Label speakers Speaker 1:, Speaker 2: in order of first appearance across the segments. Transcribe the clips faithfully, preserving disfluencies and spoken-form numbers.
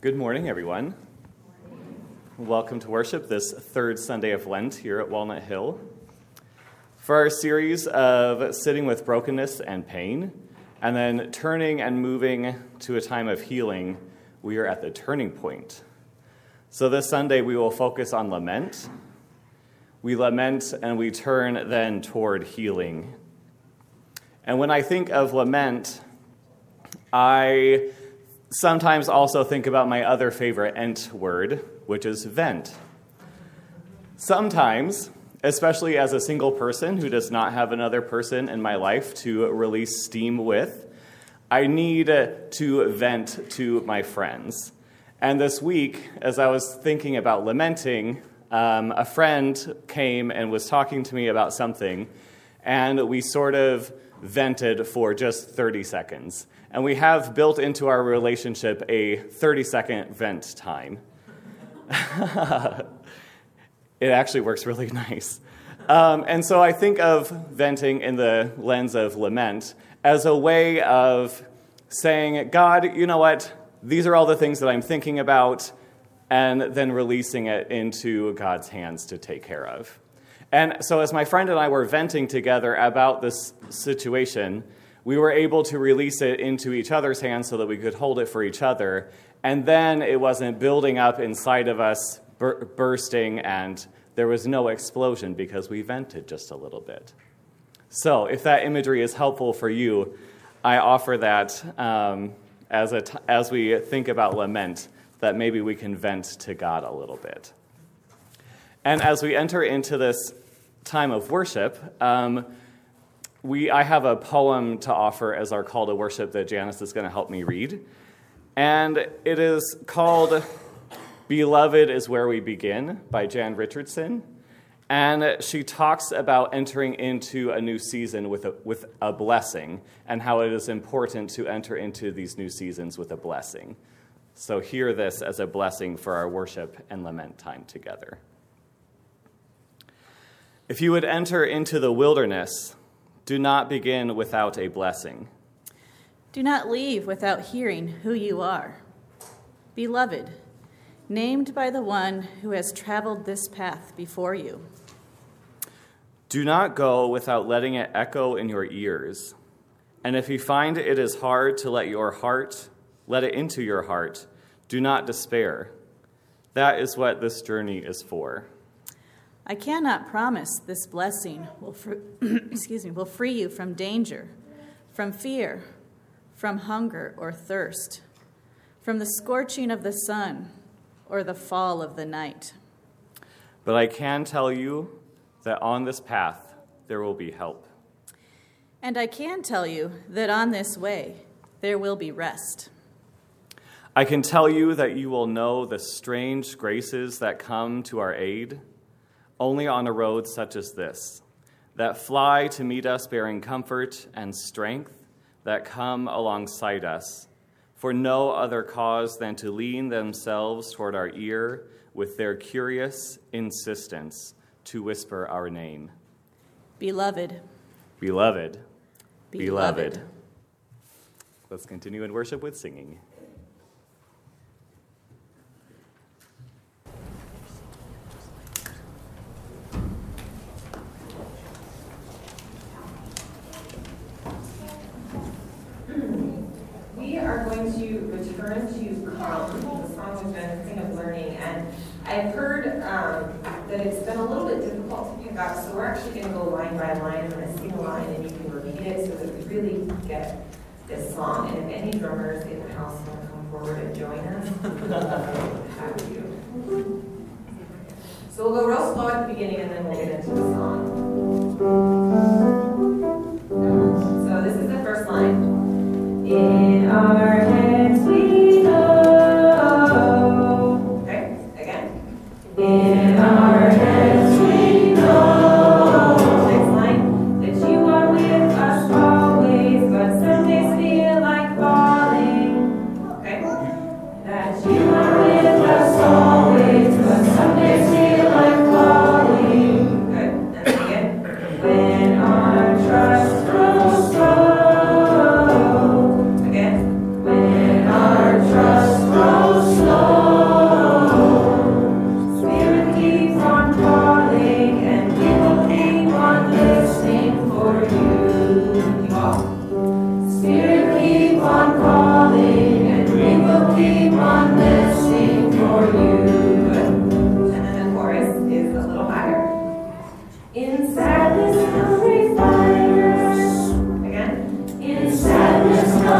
Speaker 1: Good morning, everyone. Welcome to worship this third Sunday of Lent here at Walnut Hill. For our series of sitting with brokenness and pain, and then turning and moving to a time of healing, we are at the turning point. So this Sunday we will focus on lament. We lament and we turn then toward healing. And when I think of lament, I sometimes also think about my other favorite ent word, which is vent. Sometimes, especially as a single person who does not have another person in my life to release steam with, I need to vent to my friends. And this week, as I was thinking about lamenting, um, a friend came and was talking to me about something, and we sort of vented for just thirty seconds. And we have built into our relationship a thirty-second vent time. It actually works really nice. Um, and so I think of venting in the lens of lament as a way of saying, God, you know what? These are all the things that I'm thinking about, and then releasing it into God's hands to take care of. And so as my friend and I were venting together about this situation, we were able to release it into each other's hands so that we could hold it for each other. And then it wasn't building up inside of us, bur- bursting, and there was no explosion because we vented just a little bit. So if that imagery is helpful for you, I offer that um, as, a t- as we think about lament, that maybe we can vent to God a little bit. And as we enter into this time of worship, um, We, I have a poem to offer as our call to worship that Janice is going to help me read. And it is called Beloved is Where We Begin by Jan Richardson. And she talks about entering into a new season with a, with a blessing and how it is important to enter into these new seasons with a blessing. So hear this as a blessing for our worship and lament time together. If you would enter into the wilderness, do not begin without a blessing.
Speaker 2: Do not leave without hearing who you are. Beloved, named by the one who has traveled this path before you.
Speaker 1: Do not go without letting it echo in your ears. And if you find it is hard to let your heart, let it into your heart, do not despair. That is what this journey is for.
Speaker 2: I cannot promise this blessing will, fr- excuse me, will free you from danger, from fear, from hunger or thirst, from the scorching of the sun or the fall of the night.
Speaker 1: But I can tell you that on this path there will be help.
Speaker 2: And I can tell you that on this way there will be rest.
Speaker 1: I can tell you that you will know the strange graces that come to our aid only on a road such as this, that fly to meet us bearing comfort and strength, that come alongside us, for no other cause than to lean themselves toward our ear with their curious insistence to whisper our name.
Speaker 2: Beloved.
Speaker 1: Beloved.
Speaker 2: Beloved.
Speaker 1: Beloved. Let's continue in worship with singing.
Speaker 3: We are going to return to Come, the song we've been kind of learning, and I've heard um, that it's been a little bit difficult to pick up, so we're actually going to go line by line. I'm going to sing a line and you can repeat it so that we really get this song. And if any drummers in the house want to come forward and join us, we'd love to have you. So we'll go real slow at the beginning and then we'll get into the song. So this is the first line. In our heads we know. Okay, again. In our heads we know. Next line. That you are with us always, but some days feel like falling. Okay. That you are with us always, but some days feel like falling. Good. And then again. When our trust grows slow. Again.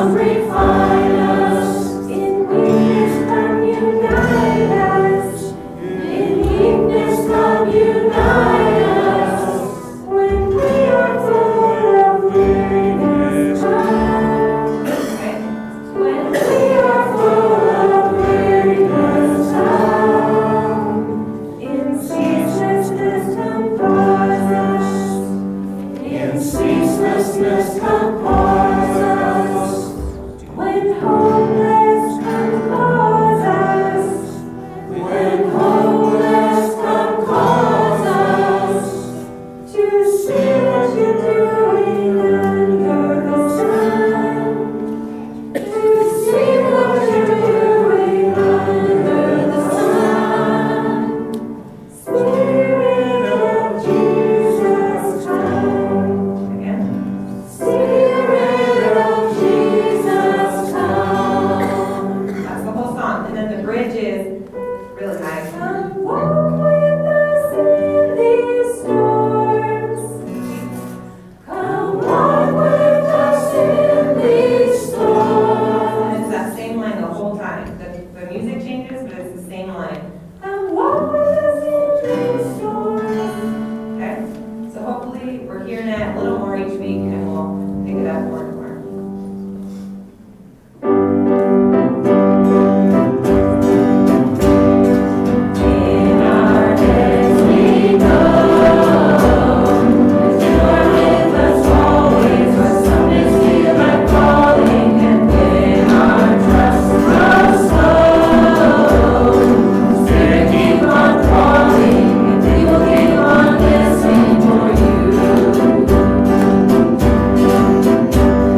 Speaker 4: Thank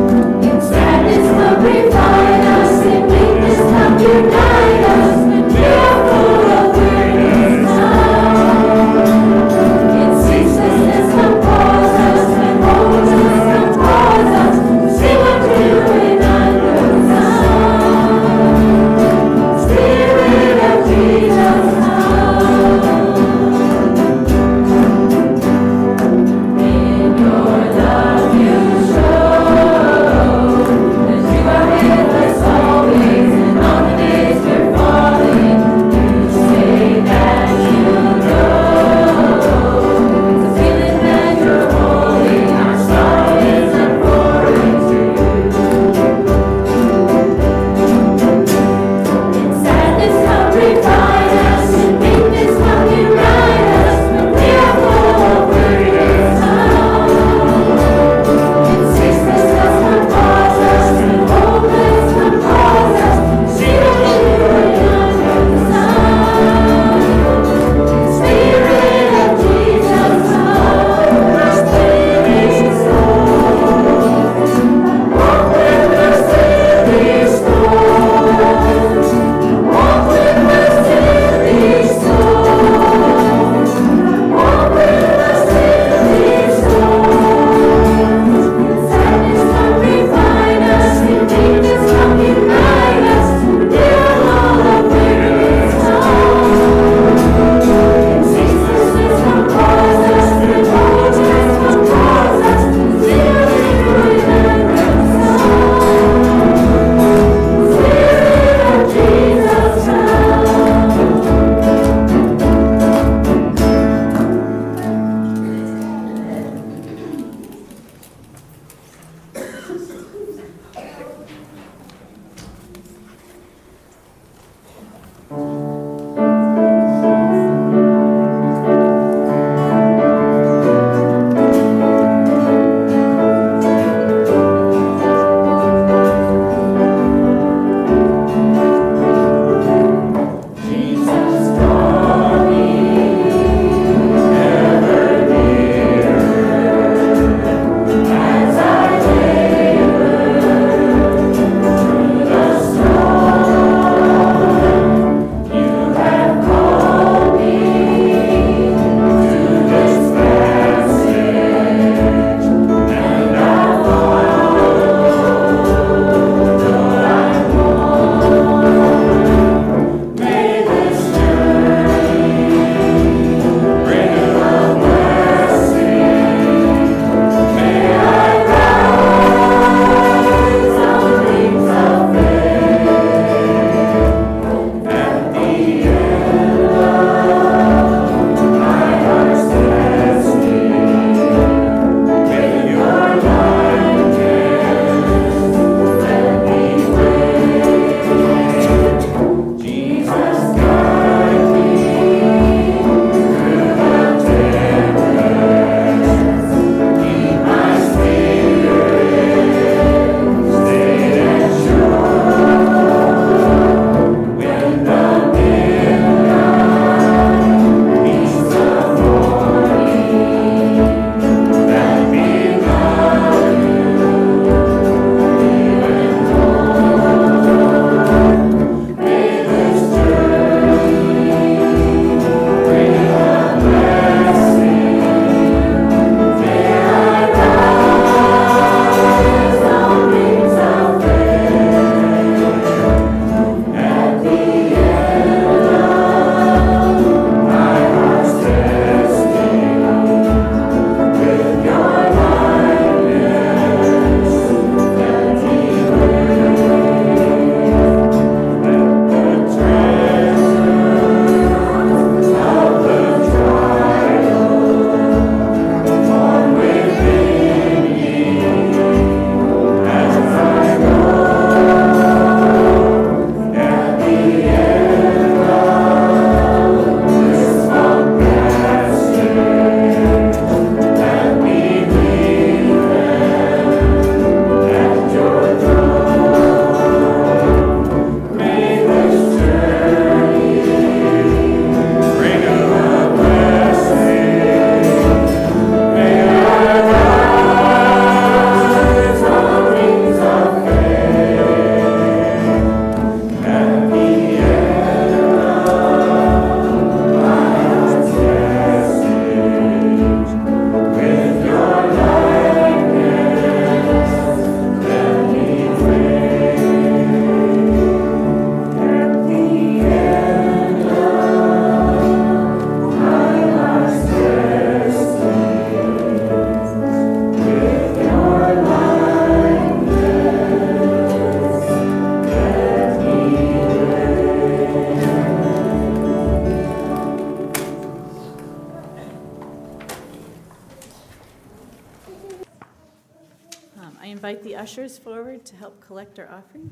Speaker 2: ushers forward to help collect our offering.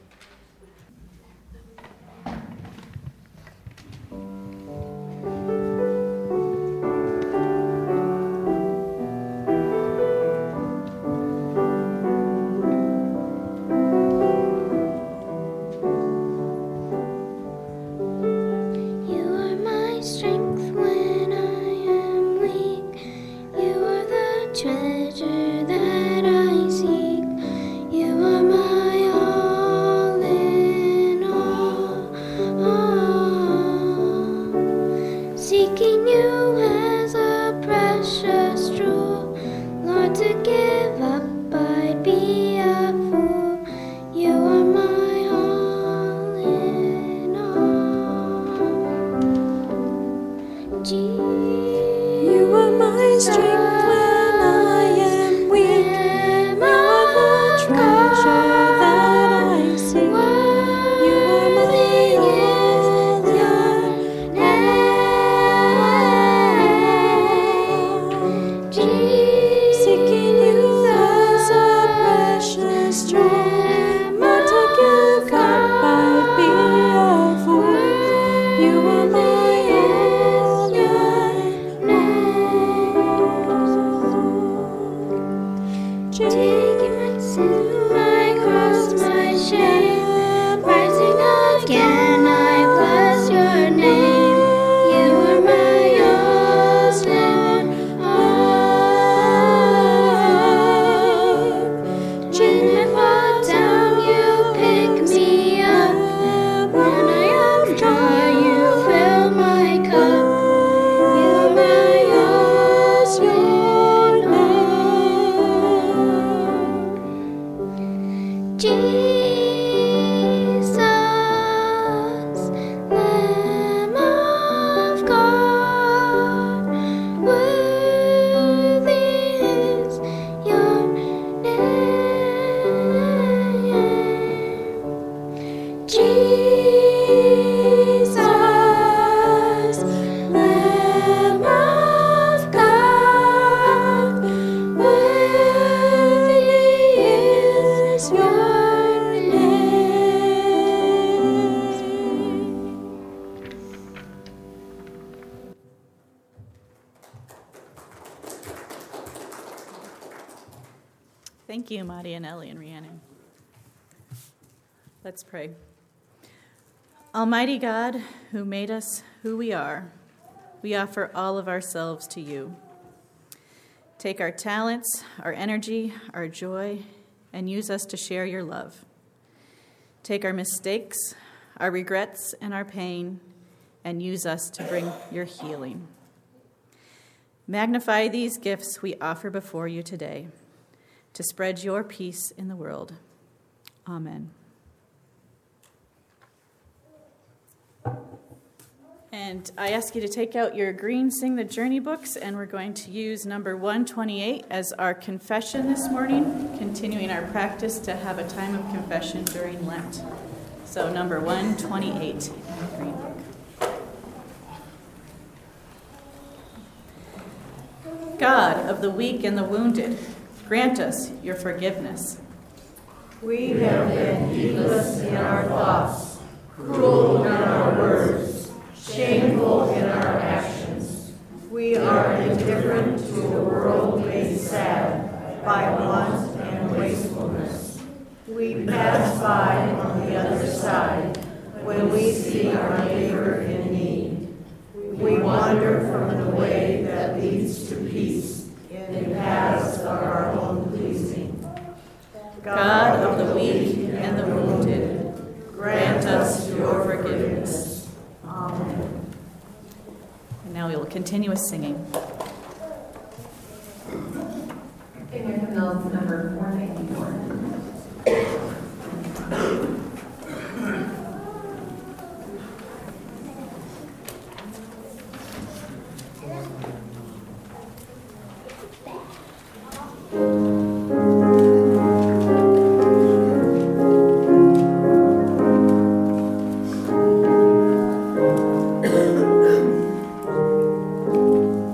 Speaker 2: Thank you, Maddie and Ellie and Rhiannon. Let's pray. Almighty God, who made us who we are, we offer all of ourselves to you. Take our talents, our energy, our joy, and use us to share your love. Take our mistakes, our regrets, and our pain, and use us to bring your healing. Magnify these gifts we offer before you today, to spread your peace in the world. Amen. And I ask you to take out your green Sing the Journey books, and we're going to use number one twenty-eight as our confession this morning, continuing our practice to have a time of confession during Lent. So number one twenty-eight in the green book. God of the weak and the wounded, grant us your forgiveness.
Speaker 4: We have been heedless in our thoughts, cruel in our words, shameful in our actions. We are indifferent to a world made sad by want and wastefulness. We pass by on the other side when we see our neighbor in need. We wander from the way that leads to peace in paths of our own pleasing.
Speaker 2: God of the weak and the wounded, grant us your forgiveness.
Speaker 4: Amen.
Speaker 2: And now we will continue with singing.
Speaker 3: Singing hymnal number four ninety-four.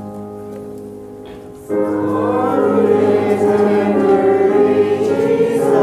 Speaker 4: Jesus.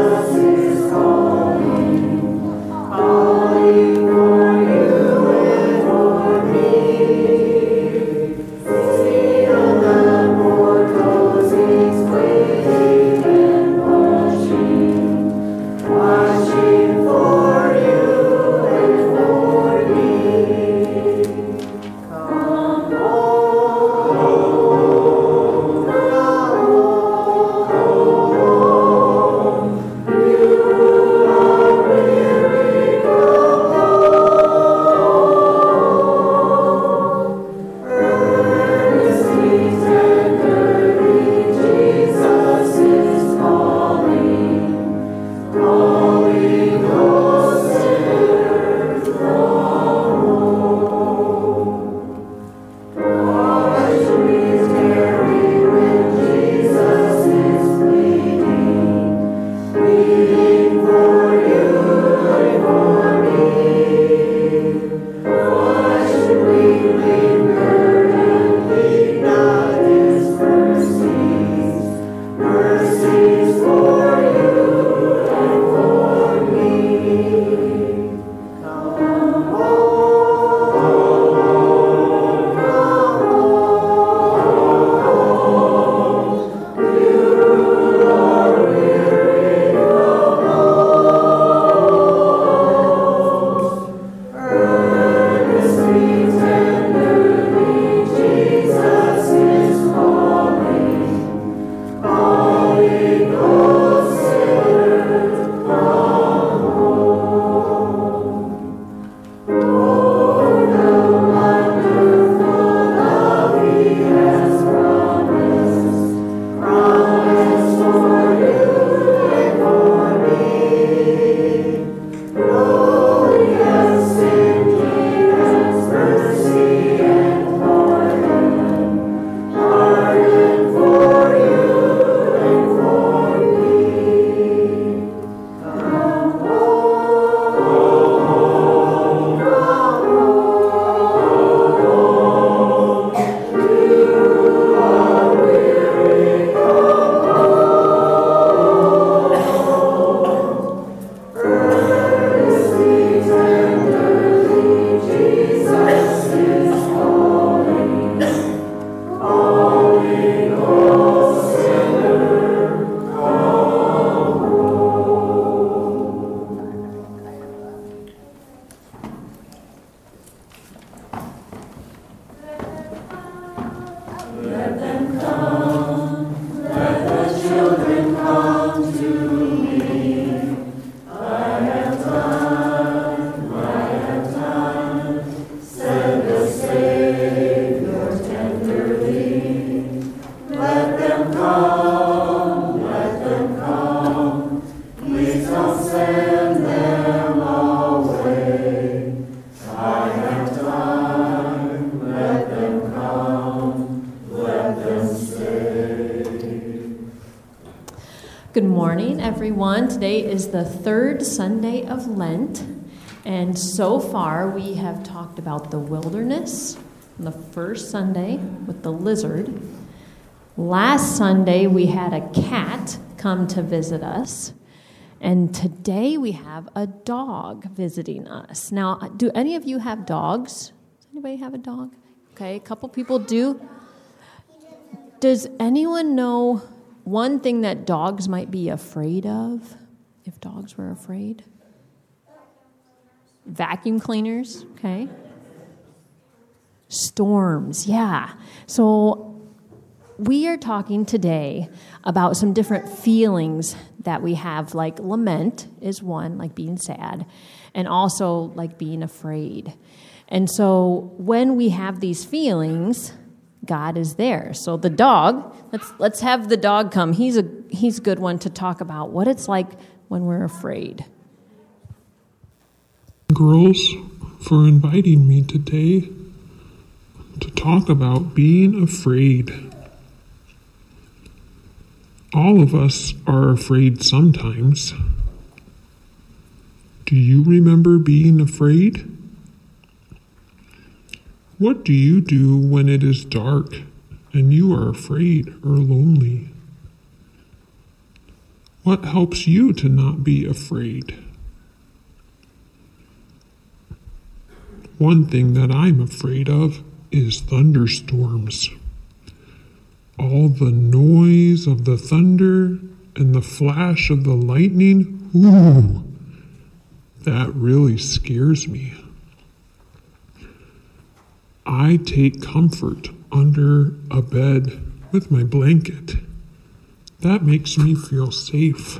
Speaker 4: not send them away. I have time, let them come, let them stay.
Speaker 5: Good morning, everyone. Today is the third Sunday of Lent, and so far we have talked about the wilderness on the first Sunday with the lizard. Last Sunday we had a cat come to visit us, and today we have a dog visiting us. Now, do any of you have dogs? Does anybody have a dog? Okay, a couple people do. Does anyone know one thing that dogs might be afraid of, if dogs were afraid? Vacuum cleaners, okay. Storms, yeah. So we are talking today about some different feelings that we have, like lament is one, like being sad, and also like being afraid. And so when we have these feelings, God is there. So the dog, let's let's have the dog come. He's a he's a good one to talk about what it's like when we're afraid.
Speaker 6: Girls, for inviting me today to talk about being afraid. All of us are afraid sometimes. Do you remember being afraid? What do you do when it is dark and you are afraid or lonely? What helps you to not be afraid? One thing that I'm afraid of is thunderstorms. All the noise of the thunder and the flash of the lightning, ooh, that really scares me. I take comfort under a bed with my blanket. That makes me feel safe.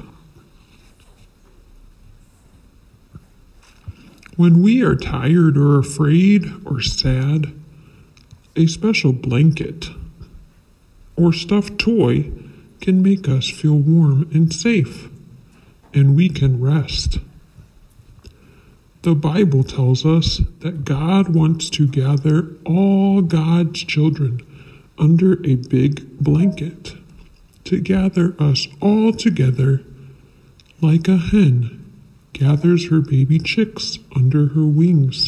Speaker 6: When we are tired or afraid or sad, a special blanket or stuffed toy can make us feel warm and safe, and we can rest. The Bible tells us that God wants to gather all God's children under a big blanket, to gather us all together like a hen gathers her baby chicks under her wings.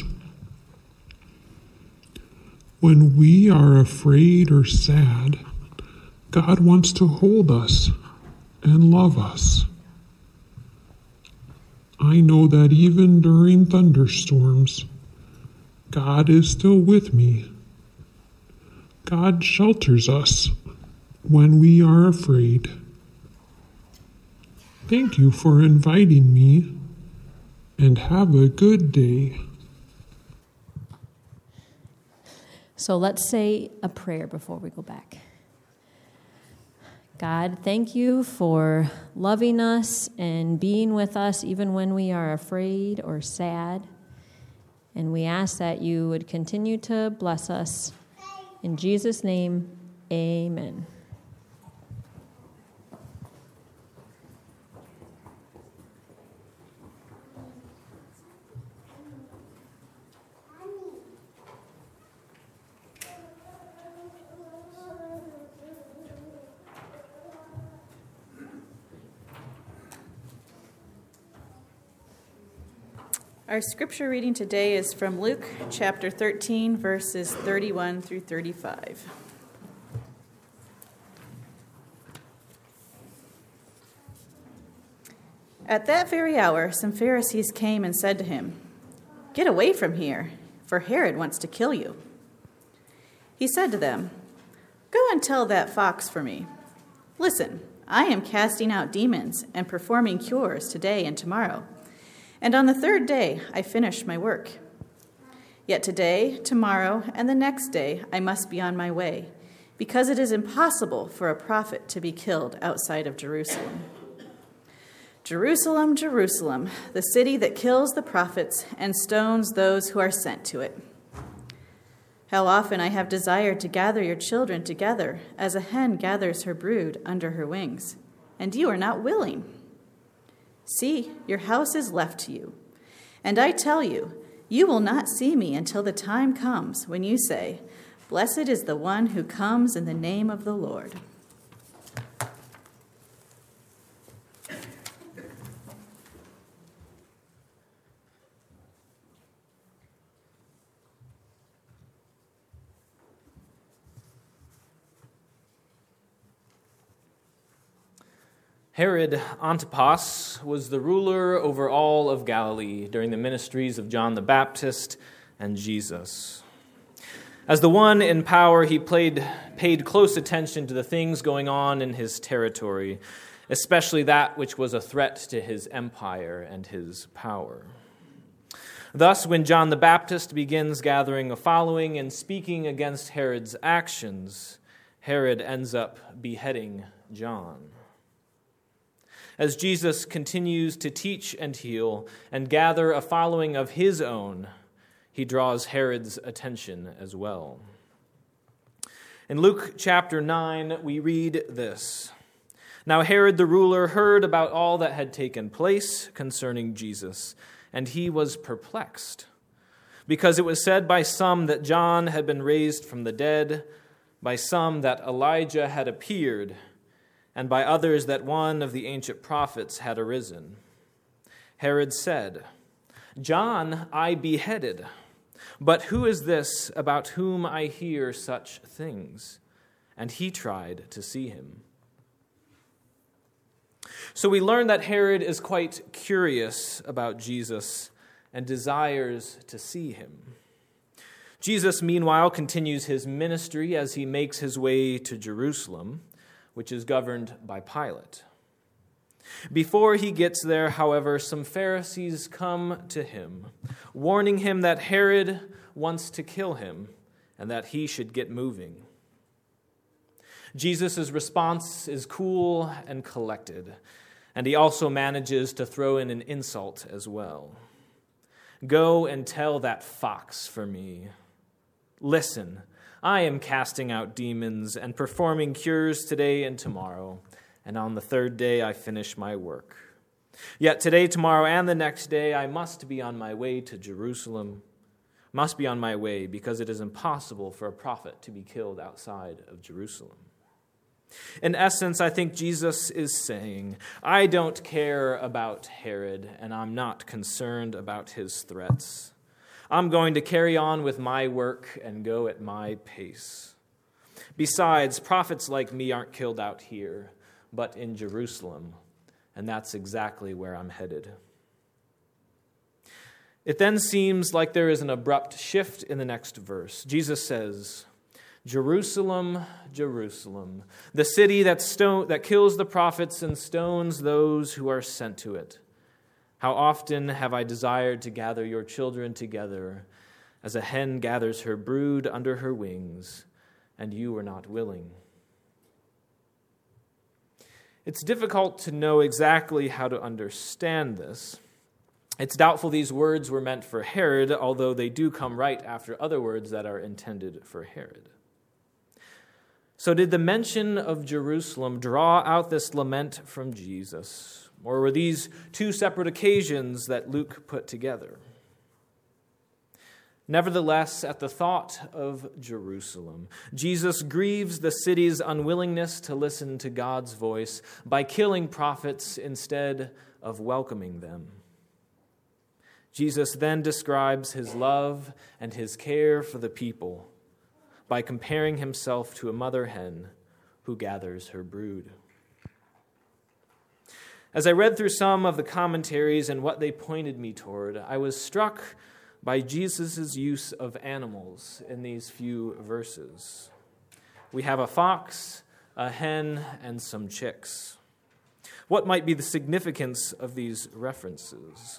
Speaker 6: When we are afraid or sad, God wants to hold us and love us. I know that even during thunderstorms, God is still with me. God shelters us when we are afraid. Thank you for inviting me, and have a good day.
Speaker 5: So let's say a prayer before we go back. God, thank you for loving us and being with us even when we are afraid or sad. And we ask that you would continue to bless us. In Jesus' name, amen.
Speaker 2: Our scripture reading today is from Luke chapter thirteen, verses thirty-one through thirty-five. At that very hour, some Pharisees came and said to him, "Get away from here, for Herod wants to kill you." He said to them, "Go and tell that fox for me. Listen, I am casting out demons and performing cures today and tomorrow. And on the third day, I finish my work. Yet today, tomorrow, and the next day, I must be on my way, because it is impossible for a prophet to be killed outside of Jerusalem. Jerusalem, Jerusalem, the city that kills the prophets and stones those who are sent to it. How often I have desired to gather your children together, as a hen gathers her brood under her wings, and you are not willing. See, your house is left to you. And I tell you, you will not see me until the time comes when you say, 'Blessed is the one who comes in the name of the Lord.'"
Speaker 7: Herod Antipas was the ruler over all of Galilee during the ministries of John the Baptist and Jesus. As the one in power, he played, paid close attention to the things going on in his territory, especially that which was a threat to his empire and his power. Thus, when John the Baptist begins gathering a following and speaking against Herod's actions, Herod ends up beheading John. As Jesus continues to teach and heal and gather a following of his own, he draws Herod's attention as well. In Luke chapter nine, we read this. "Now Herod the ruler heard about all that had taken place concerning Jesus, and he was perplexed, because it was said by some that John had been raised from the dead, by some that Elijah had appeared, and by others that one of the ancient prophets had arisen. Herod said, 'John I beheaded, but who is this about whom I hear such things?' And he tried to see him." So we learn that Herod is quite curious about Jesus and desires to see him. Jesus, meanwhile, continues his ministry as he makes his way to Jerusalem, which is governed by Pilate. Before he gets there, however, some Pharisees come to him, warning him that Herod wants to kill him and that he should get moving. Jesus' response is cool and collected, and he also manages to throw in an insult as well. "Go and tell that fox for me. Listen, I am casting out demons and performing cures today and tomorrow, and on the third day I finish my work. Yet today, tomorrow, and the next day I must be on my way to Jerusalem, must be on my way because it is impossible for a prophet to be killed outside of Jerusalem." In essence, I think Jesus is saying, I don't care about Herod, and I'm not concerned about his threats. I'm going to carry on with my work and go at my pace. Besides, prophets like me aren't killed out here, but in Jerusalem, and that's exactly where I'm headed. It then seems like there is an abrupt shift in the next verse. Jesus says, "Jerusalem, Jerusalem, the city that stone, that kills the prophets and stones those who are sent to it. How often have I desired to gather your children together, as a hen gathers her brood under her wings, and you were not willing." It's difficult to know exactly how to understand this. It's doubtful these words were meant for Herod, although they do come right after other words that are intended for Herod. So did the mention of Jerusalem draw out this lament from Jesus? Or were these two separate occasions that Luke put together? Nevertheless, at the thought of Jerusalem, Jesus grieves the city's unwillingness to listen to God's voice by killing prophets instead of welcoming them. Jesus then describes his love and his care for the people by comparing himself to a mother hen who gathers her brood. As I read through some of the commentaries and what they pointed me toward, I was struck by Jesus' use of animals in these few verses. We have a fox, a hen, and some chicks. What might be the significance of these references?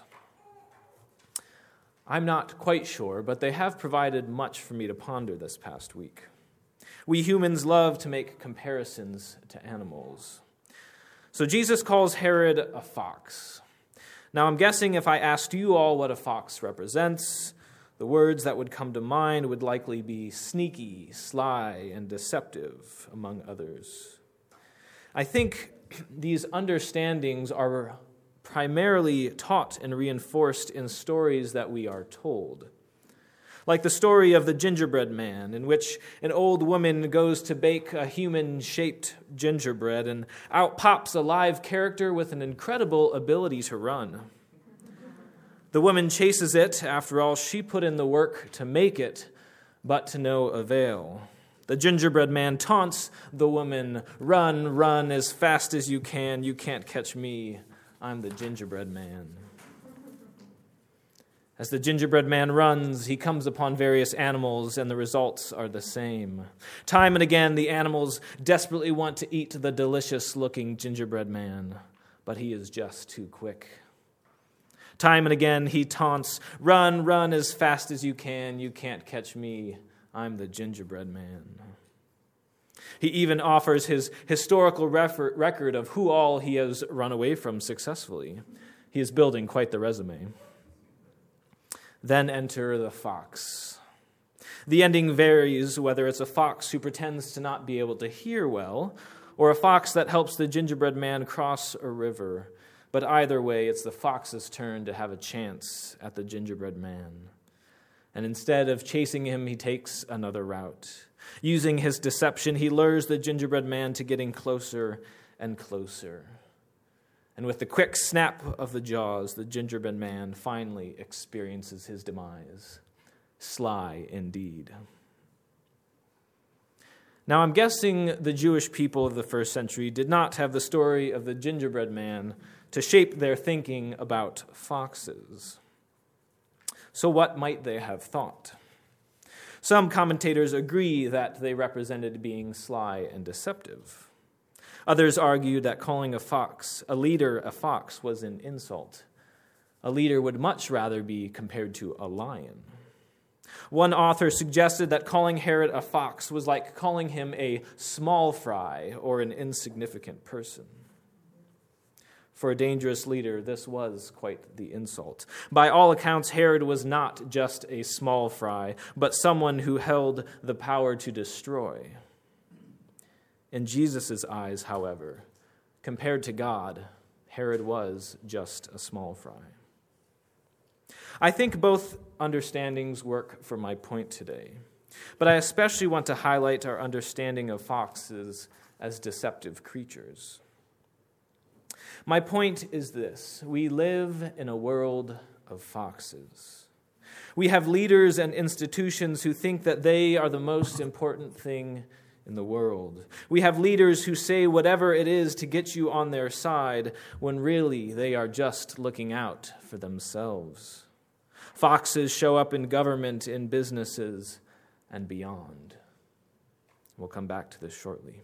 Speaker 7: I'm not quite sure, but they have provided much for me to ponder this past week. We humans love to make comparisons to animals. So Jesus calls Herod a fox. Now I'm guessing if I asked you all what a fox represents, the words that would come to mind would likely be sneaky, sly, and deceptive, among others. I think these understandings are primarily taught and reinforced in stories that we are told. Like the story of the gingerbread man, in which an old woman goes to bake a human-shaped gingerbread, and out pops a live character with an incredible ability to run. The woman chases it. After all, she put in the work to make it, but to no avail. The gingerbread man taunts the woman, "Run, run as fast as you can. You can't catch me. I'm the gingerbread man." As the gingerbread man runs, he comes upon various animals, and the results are the same. Time and again, the animals desperately want to eat the delicious-looking gingerbread man, but he is just too quick. Time and again, he taunts, "Run, run as fast as you can. You can't catch me. I'm the gingerbread man." He even offers his historical refer- record of who all he has run away from successfully. He is building quite the resume. Then enter the fox. The ending varies whether it's a fox who pretends to not be able to hear well, or a fox that helps the gingerbread man cross a river. But either way, it's the fox's turn to have a chance at the gingerbread man. And instead of chasing him, he takes another route. Using his deception, he lures the gingerbread man to getting closer and closer. And with the quick snap of the jaws, the gingerbread man finally experiences his demise. Sly indeed. Now, I'm guessing the Jewish people of the first century did not have the story of the gingerbread man to shape their thinking about foxes. So what might they have thought? Some commentators agree that they represented being sly and deceptive. Others argued that calling a fox, a leader, a fox was an insult. A leader would much rather be compared to a lion. One author suggested that calling Herod a fox was like calling him a small fry or an insignificant person. For a dangerous leader, this was quite the insult. By all accounts, Herod was not just a small fry, but someone who held the power to destroy. In Jesus' eyes, however, compared to God, Herod was just a small fry. I think both understandings work for my point today, but I especially want to highlight our understanding of foxes as deceptive creatures. My point is this: we live in a world of foxes. We have leaders and institutions who think that they are the most important thing in the world. We have leaders who say whatever it is to get you on their side, when really they are just looking out for themselves. Foxes show up in government, in businesses, and beyond. We'll come back to this shortly.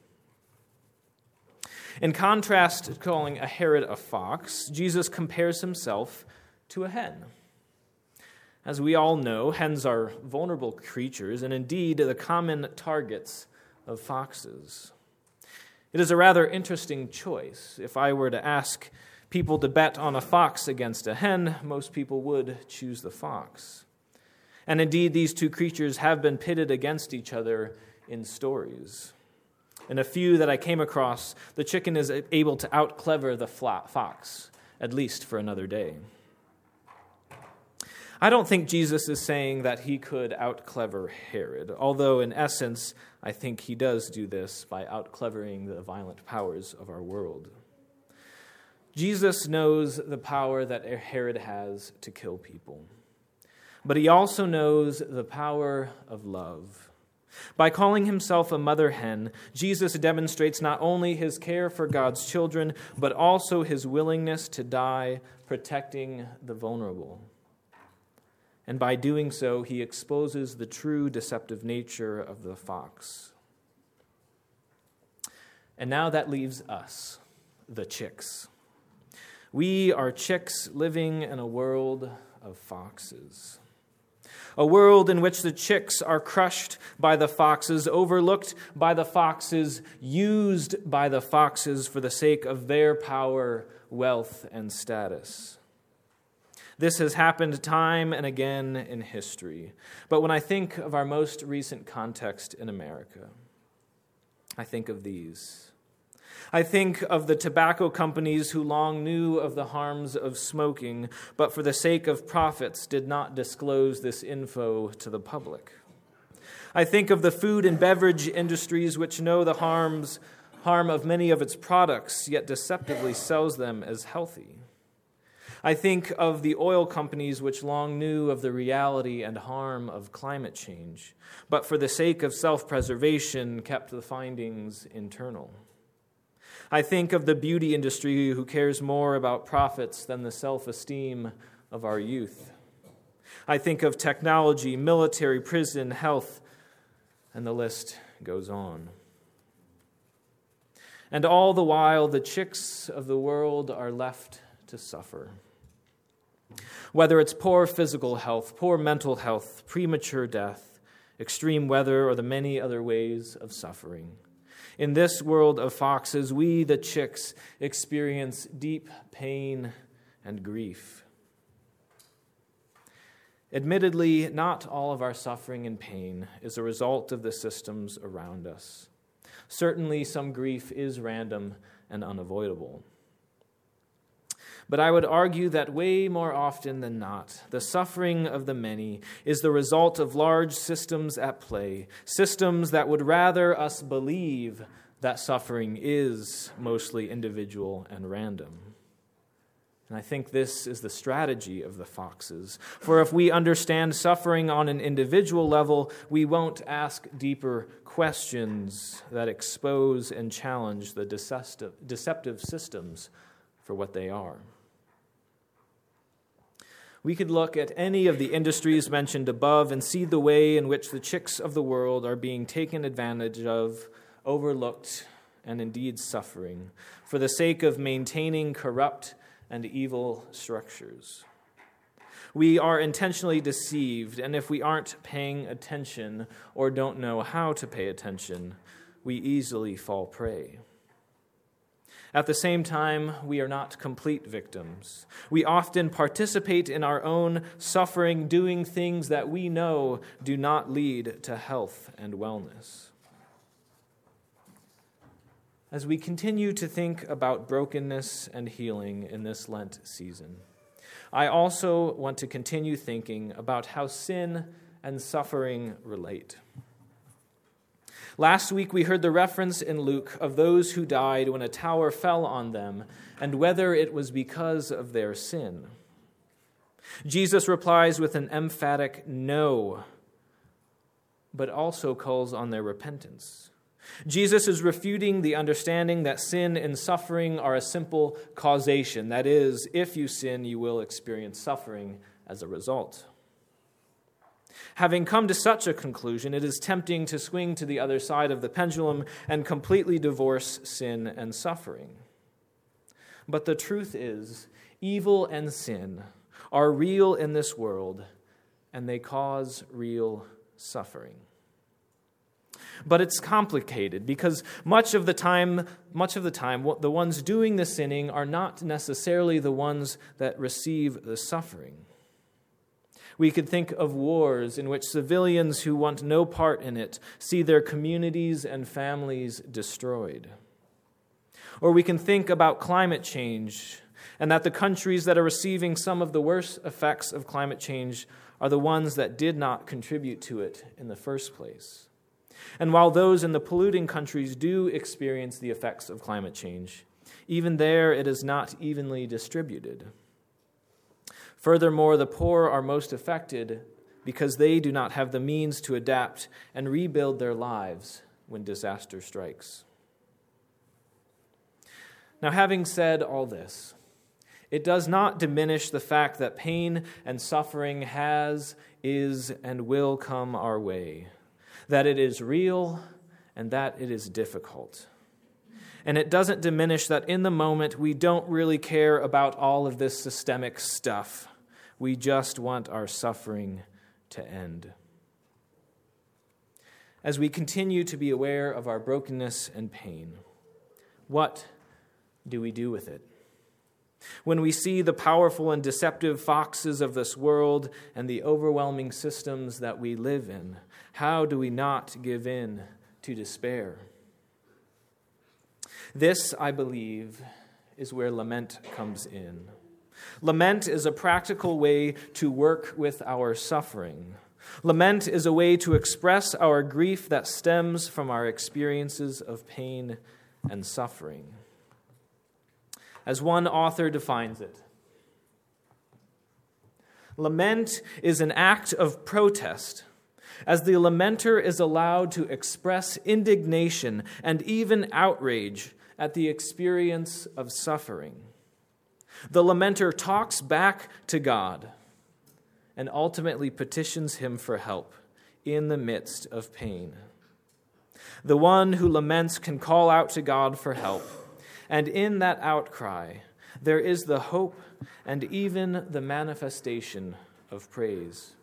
Speaker 7: In contrast to calling a Herod a fox, Jesus compares himself to a hen. As we all know, hens are vulnerable creatures, and indeed the common targets of foxes. It is a rather interesting choice. If I were to ask people to bet on a fox against a hen, most people would choose the fox. And indeed, these two creatures have been pitted against each other in stories. In a few that I came across, the chicken is able to out-clever the fox, at least for another day. I don't think Jesus is saying that he could out-clever Herod, although in essence, I think he does do this by out-clevering the violent powers of our world. Jesus knows the power that Herod has to kill people, but he also knows the power of love. By calling himself a mother hen, Jesus demonstrates not only his care for God's children, but also his willingness to die protecting the vulnerable. And by doing so, he exposes the true deceptive nature of the fox. And now that leaves us, the chicks. We are chicks living in a world of foxes. A world in which the chicks are crushed by the foxes, overlooked by the foxes, used by the foxes for the sake of their power, wealth, and status. This has happened time and again in history. But when I think of our most recent context in America, I think of these. I think of the tobacco companies who long knew of the harms of smoking, but for the sake of profits did not disclose this info to the public. I think of the food and beverage industries which know the harms, harm of many of its products, yet deceptively sells them as healthy. I think of the oil companies which long knew of the reality and harm of climate change, but for the sake of self-preservation kept the findings internal. I think of the beauty industry who cares more about profits than the self-esteem of our youth. I think of technology, military, prison, health, and the list goes on. And all the while, the chicks of the world are left to suffer. Whether it's poor physical health, poor mental health, premature death, extreme weather, or the many other ways of suffering. In this world of foxes, we, the chicks, experience deep pain and grief. Admittedly, not all of our suffering and pain is a result of the systems around us. Certainly, some grief is random and unavoidable. But I would argue that way more often than not, the suffering of the many is the result of large systems at play, systems that would rather us believe that suffering is mostly individual and random. And I think this is the strategy of the foxes. For if we understand suffering on an individual level, we won't ask deeper questions that expose and challenge the deceptive, deceptive systems for what they are. We could look at any of the industries mentioned above and see the way in which the chicks of the world are being taken advantage of, overlooked, and indeed suffering, for the sake of maintaining corrupt and evil structures. We are intentionally deceived, and if we aren't paying attention or don't know how to pay attention, we easily fall prey. At the same time, we are not complete victims. We often participate in our own suffering, doing things that we know do not lead to health and wellness. As we continue to think about brokenness and healing in this Lent season, I also want to continue thinking about how sin and suffering relate. Last week, we heard the reference in Luke of those who died when a tower fell on them, and whether it was because of their sin. Jesus replies with an emphatic no, but also calls on their repentance. Jesus is refuting the understanding that sin and suffering are a simple causation. That is, if you sin, you will experience suffering as a result. Having come to such a conclusion, it is tempting to swing to the other side of the pendulum and completely divorce sin and suffering. But the truth is, evil and sin are real in this world, and they cause real suffering. But it's complicated because much of the time, much of the time, the ones doing the sinning are not necessarily the ones that receive the suffering. We could think of wars in which civilians who want no part in it see their communities and families destroyed. Or we can think about climate change and that the countries that are receiving some of the worst effects of climate change are the ones that did not contribute to it in the first place. And while those in the polluting countries do experience the effects of climate change, even there it is not evenly distributed. Furthermore, the poor are most affected because they do not have the means to adapt and rebuild their lives when disaster strikes. Now, having said all this, it does not diminish the fact that pain and suffering has, is, and will come our way, that it is real and that it is difficult. And it doesn't diminish that in the moment we don't really care about all of this systemic stuff. We just want our suffering to end. As we continue to be aware of our brokenness and pain, what do we do with it? When we see the powerful and deceptive foxes of this world and the overwhelming systems that we live in, how do we not give in to despair? This, I believe, is where lament comes in. Lament is a practical way to work with our suffering. Lament is a way to express our grief that stems from our experiences of pain and suffering. As one author defines it, lament is an act of protest, as the lamenter is allowed to express indignation and even outrage at the experience of suffering. The lamenter talks back to God and ultimately petitions him for help in the midst of pain. The one who laments can call out to God for help, and in that outcry, there is the hope and even the manifestation of praise.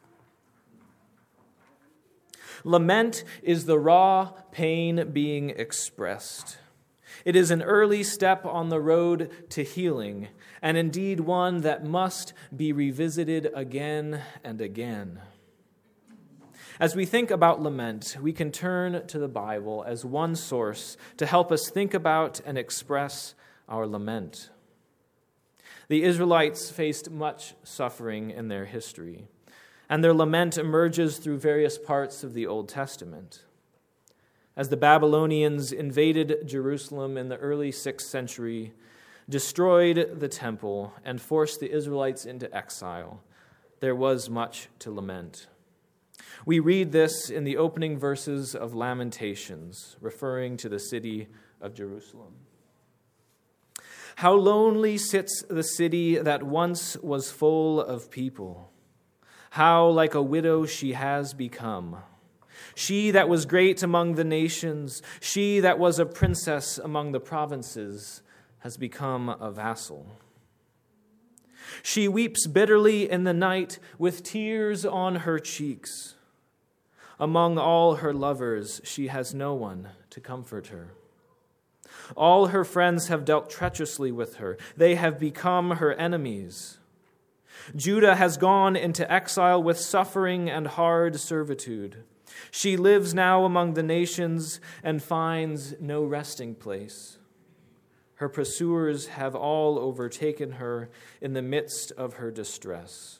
Speaker 7: Lament is the raw pain being expressed. It is an early step on the road to healing, and indeed one that must be revisited again and again. As we think about lament, we can turn to the Bible as one source to help us think about and express our lament. The Israelites faced much suffering in their history, and their lament emerges through various parts of the Old Testament. As the Babylonians invaded Jerusalem in the early sixth century, destroyed the temple, and forced the Israelites into exile, there was much to lament. We read this in the opening verses of Lamentations, referring to the city of Jerusalem. How lonely sits the city that once was full of people. How like a widow she has become. She that was great among the nations, she that was a princess among the provinces, has become a vassal. She weeps bitterly in the night with tears on her cheeks. Among all her lovers, she has no one to comfort her. All her friends have dealt treacherously with her. They have become her enemies. Judah has gone into exile with suffering and hard servitude. She lives now among the nations and finds no resting place. Her pursuers have all overtaken her in the midst of her distress.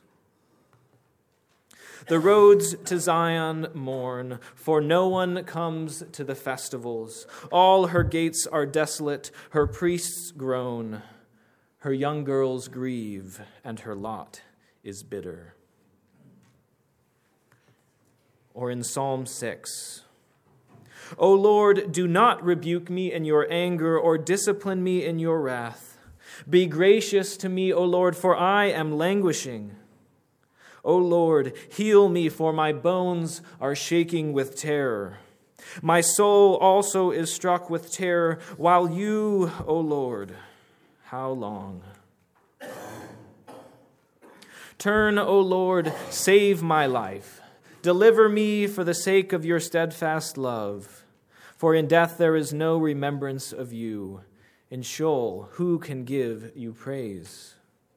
Speaker 7: The roads to Zion mourn, for no one comes to the festivals. All her gates are desolate, her priests groan. Her young girls grieve, and her lot is bitter. Or in Psalm six, O Lord, do not rebuke me in your anger or discipline me in your wrath. Be gracious to me, O Lord, for I am languishing. O Lord, heal me, for my bones are shaking with terror. My soul also is struck with terror, while you, O Lord, how long? Turn, O Lord, save my life. Deliver me for the sake of your steadfast love. For in death there is no remembrance of you. In Sheol, who can give you praise?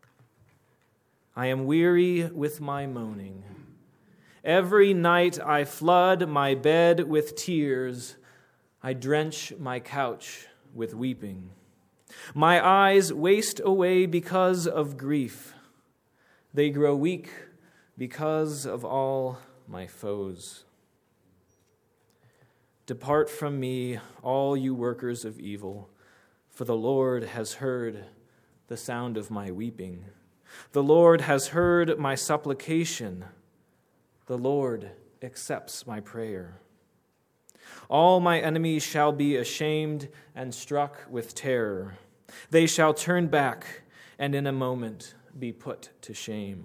Speaker 7: I am weary with my moaning. Every night I flood my bed with tears. I drench my couch with weeping. My eyes waste away because of grief. They grow weak because of all my foes. Depart from me, all you workers of evil, for the Lord has heard the sound of my weeping. The Lord has heard my supplication. The Lord accepts my prayer. All my enemies shall be ashamed and struck with terror. They shall turn back and in a moment be put to shame.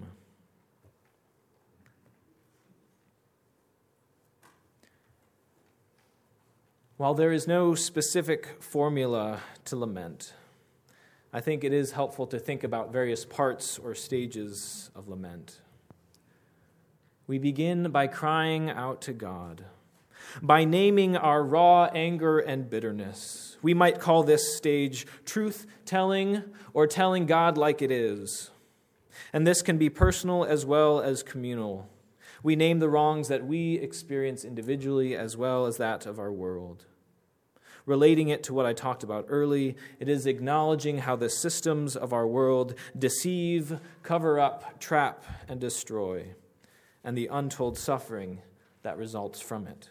Speaker 7: While there is no specific formula to lament, I think it is helpful to think about various parts or stages of lament. We begin by crying out to God, by naming our raw anger and bitterness. We might call this stage truth-telling or telling God like it is. And this can be personal as well as communal. We name the wrongs that we experience individually as well as that of our world. relating it to what I talked about early, it is acknowledging how the systems of our world deceive, cover up, trap, and destroy, and the untold suffering that results from it.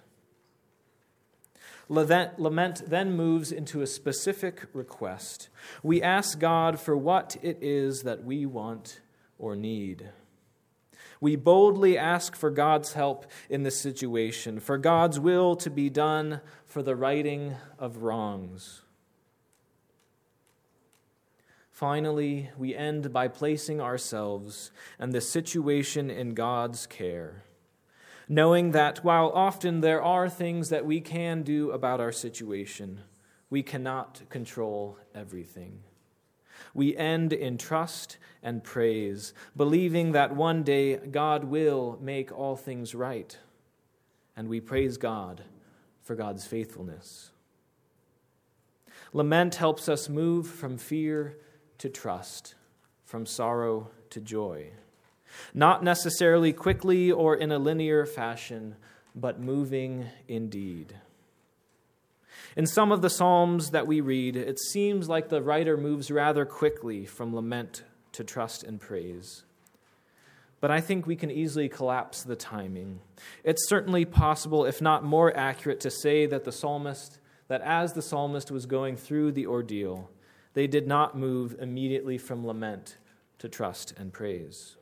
Speaker 7: Lament then moves into a specific request. We ask God for what it is that we want or need. We boldly ask for God's help in this situation, for God's will to be done for the righting of wrongs. Finally, we end by placing ourselves and the situation in God's care, knowing that while often there are things that we can do about our situation, we cannot control everything. We end in trust and praise, believing that one day God will make all things right, and we praise God for God's faithfulness. Lament helps us move from fear to trust, from sorrow to joy. Not necessarily quickly or in a linear fashion, but moving indeed. In some of the Psalms that we read, it seems like the writer moves rather quickly from lament to trust and praise. But I think we can easily collapse the timing. It's certainly possible, if not more accurate, to say that the psalmist, that as the psalmist was going through the ordeal, they did not move immediately from lament to trust and praise.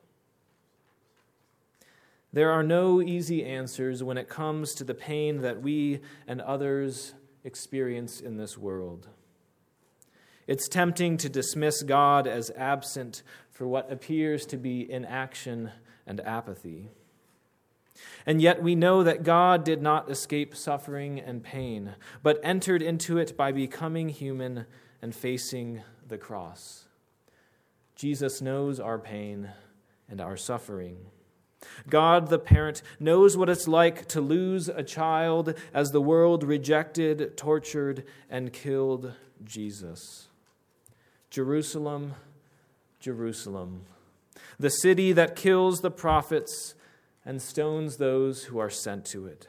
Speaker 7: There are no easy answers when it comes to the pain that we and others experience in this world. It's tempting to dismiss God as absent for what appears to be inaction and apathy. And yet we know that God did not escape suffering and pain, but entered into it by becoming human and facing the cross. Jesus knows our pain and our suffering. God, the parent, knows what it's like to lose a child as the world rejected, tortured, and killed Jesus. Jerusalem, Jerusalem, the city that kills the prophets and stones those who are sent to it.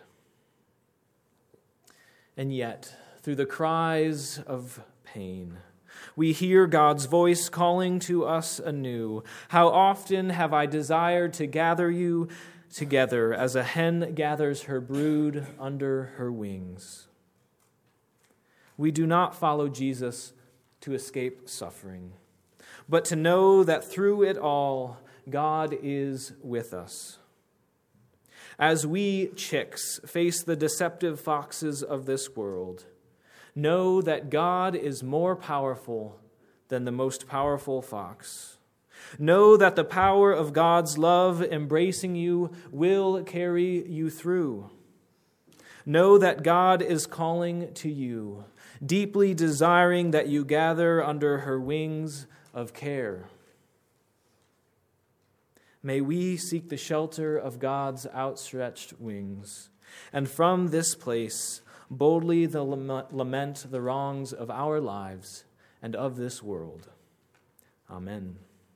Speaker 7: And yet, through the cries of pain, we hear God's voice calling to us anew. How often have I desired to gather you together as a hen gathers her brood under her wings. We do not follow Jesus to escape suffering, but to know that through it all, God is with us. As we chicks face the deceptive foxes of this world, know that God is more powerful than the most powerful fox. Know that the power of God's love embracing you will carry you through. Know that God is calling to you, deeply desiring that you gather under her wings of care. May we seek the shelter of God's outstretched wings, and from this place boldly the lament the wrongs of our lives and of this world. Amen.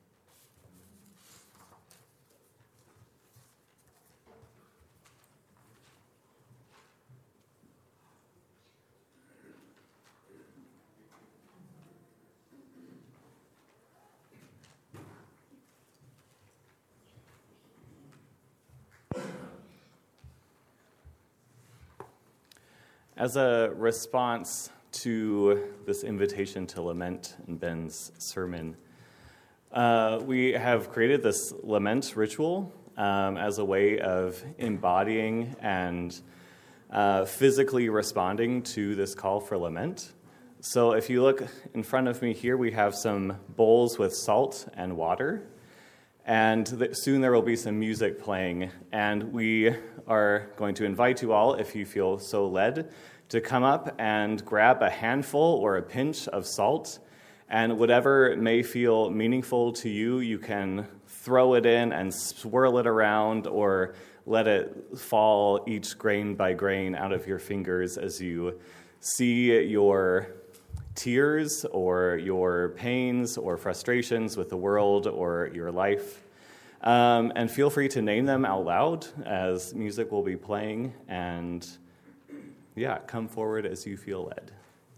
Speaker 1: As a response to this invitation to lament in Ben's sermon, uh, we have created this lament ritual um, as a way of embodying and uh, physically responding to this call for lament. So if you look in front of me here, we have some bowls with salt and water. And th- soon there will be some music playing, and we are going to invite you all, if you feel so led, to come up and grab a handful or a pinch of salt, and whatever may feel meaningful to you, you can throw it in and swirl it around or let it fall each grain by grain out of your fingers as you see your tears or your pains or frustrations with the world or your life. Um, and feel free to name them out loud as music will be playing. And yeah, come forward as you feel led.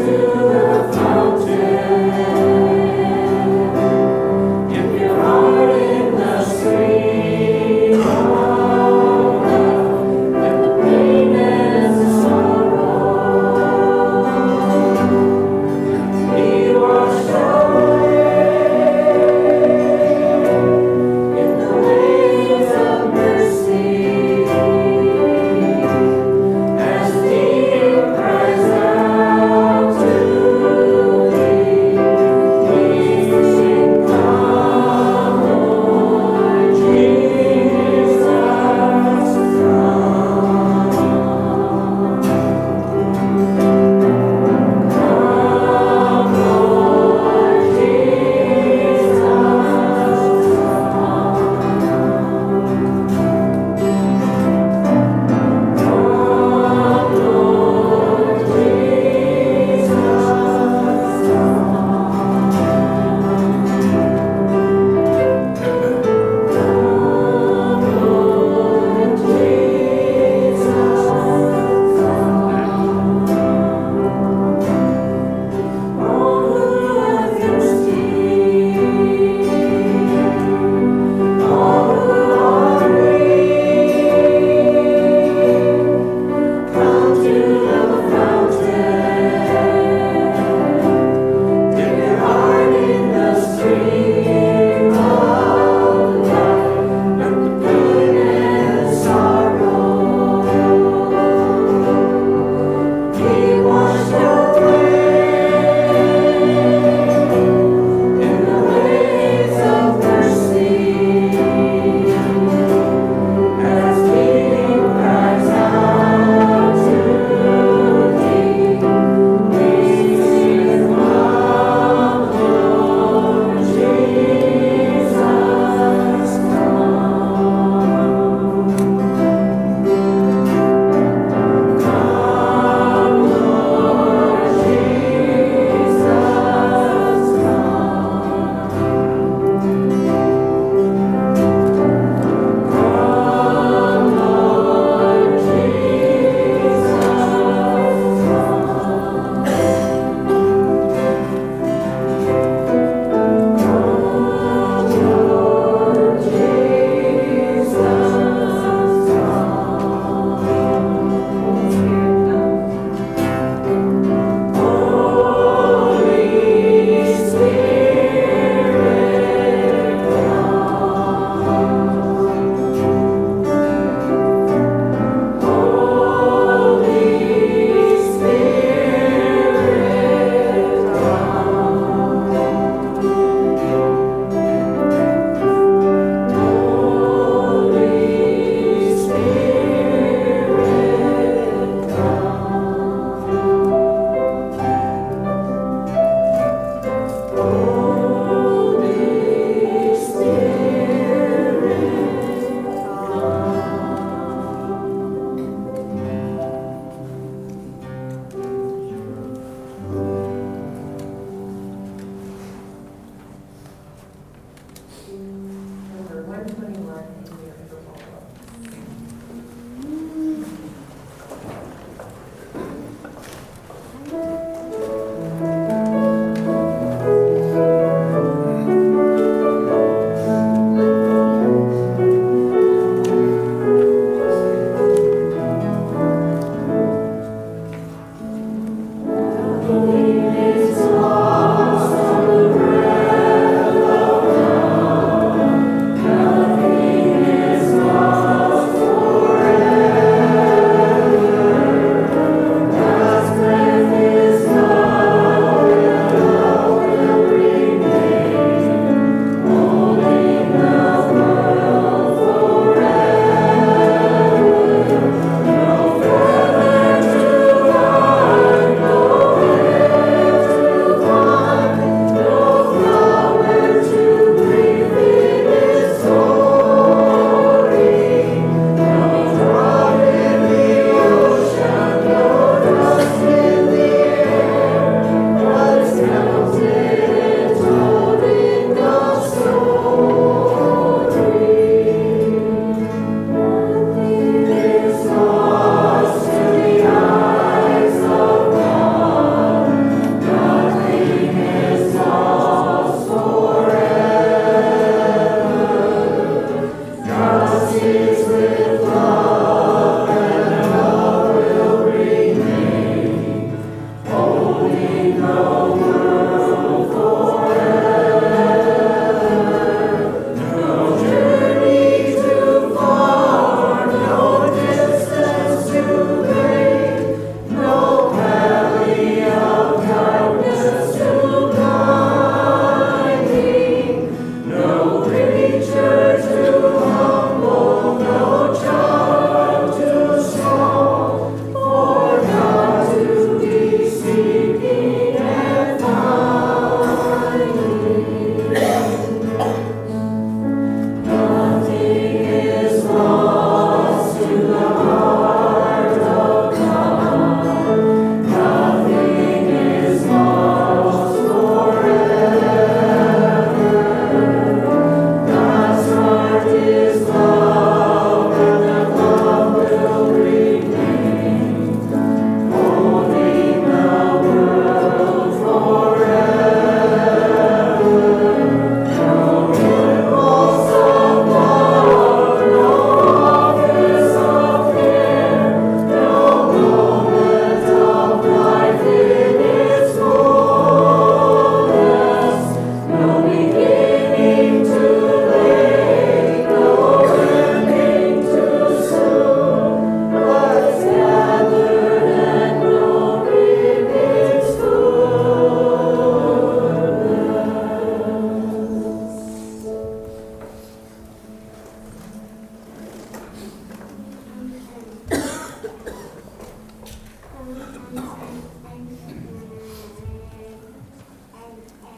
Speaker 4: As dear cries out to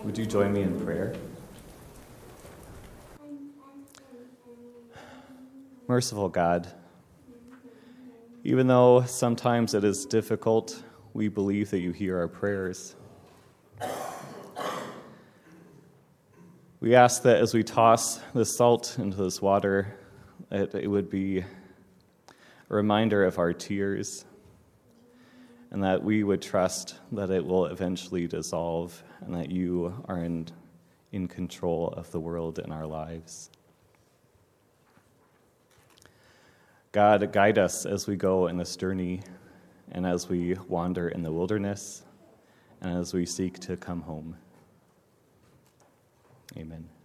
Speaker 1: Would you join me in prayer? Merciful God, even though sometimes it is difficult, we believe that you hear our prayers. We ask that as we toss the salt into this water, that it would be a reminder of our tears, and that we would trust that it will eventually dissolve, and that you are in, in control of the world in our lives. God, guide us as we go in this journey, and as we wander in the wilderness, and as we seek to come home. Amen.